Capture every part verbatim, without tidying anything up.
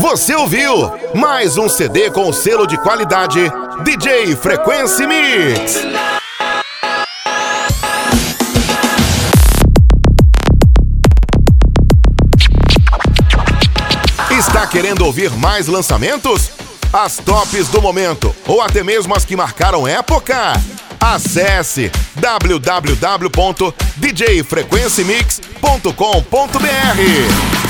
Você ouviu mais um C D com selo de qualidade D J Frequency Mix. Está querendo ouvir mais lançamentos? As tops do momento ou até mesmo as que marcaram época? Acesse w w w ponto d j frequency mix ponto com ponto b r.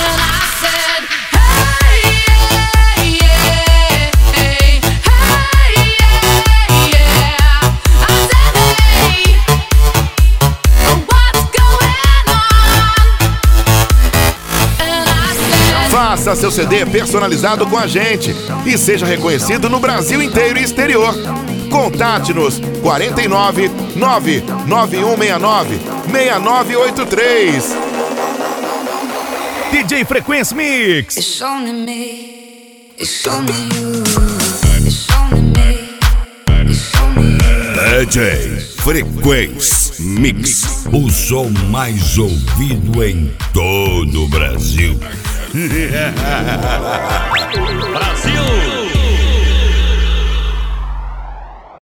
Faça seu C D personalizado com a gente e seja reconhecido no Brasil inteiro e exterior. Contate-nos quarenta e nove, nove nove um seis nove, seis nove oito três. D J Frequency Mix. It's only me, it's only you, it's only me, it's only you. D J Frequency Mix, o som mais ouvido em todo o Brasil. Brasil!